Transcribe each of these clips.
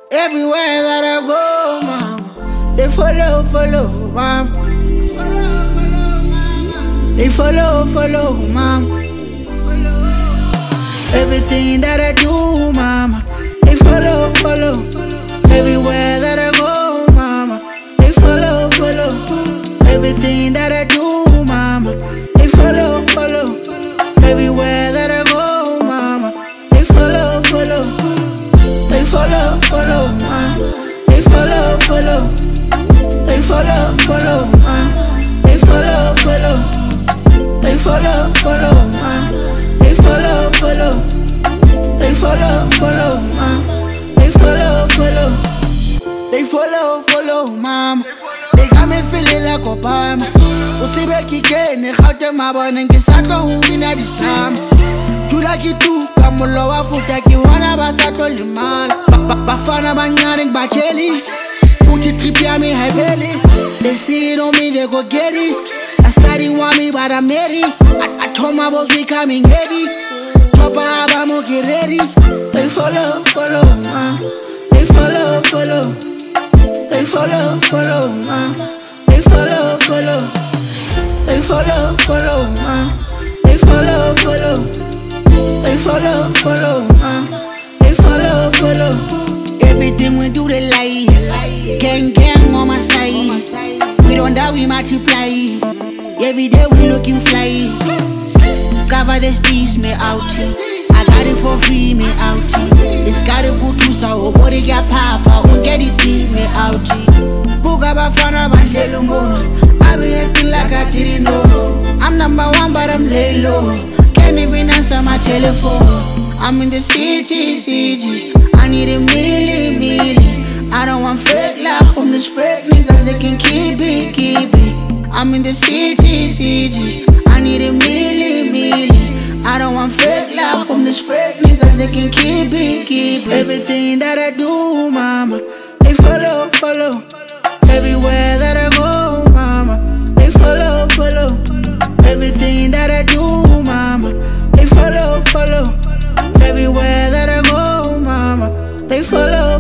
Everywhere that I go, mama, they follow, mama. They follow, mama. Everything that I do, mama, they follow. Everywhere that I go, mama, they follow. Everything that I do, mama, they follow. Everywhere that I go, mama, they follow. They follow, mama. They follow. They follow, mama. They follow. They follow, mama. They follow. They follow, mama. They follow. They follow, mama. They got me feeling like Obama. Utsibe kikene, gaute mabone, ngisatlo uwina disama. Tula kituka, molo wa futa kiwana basatlo limala. Bafana banyane ngibacheli, uthi trip yami haybeli. They see it on me, they go get it. I said he want me, but I'm ready. I told my boss we coming heavy. Papa Abamo get ready. They follow, ma. They follow. They follow, ma. They follow. They follow, ma. They follow. They follow, ma. They follow. Everything we do they lie. Gang on my side. We don't die, we multiply. Every day we looking fly. Cover the streets, me outie. I got it for free, me outie. It's gotta go to so body got papa, won't get it me outie. Buga bafana bandelumbo. I be acting like I didn't know. I'm number one, but I'm lay low. Can't even answer my telephone. I'm in the city. I need a million. I don't want fake love from these fake niggas, they can keep it. I'm in the city. I need a million. I don't want fake love from these fake niggas, they can keep it. Everything that I do, mama, they follow. Everywhere that I go, mama, they follow. Everything that I do, mama, they follow. Everywhere that I go, mama, they follow.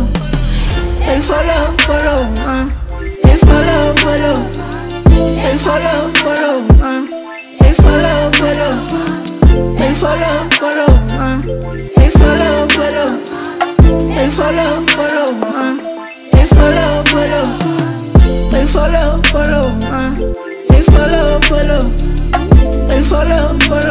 They follow, ma. They follow. They follow, ma. They follow. They follow, ma. They follow. They follow, ma. They follow. They follow, ma. They follow. They follow.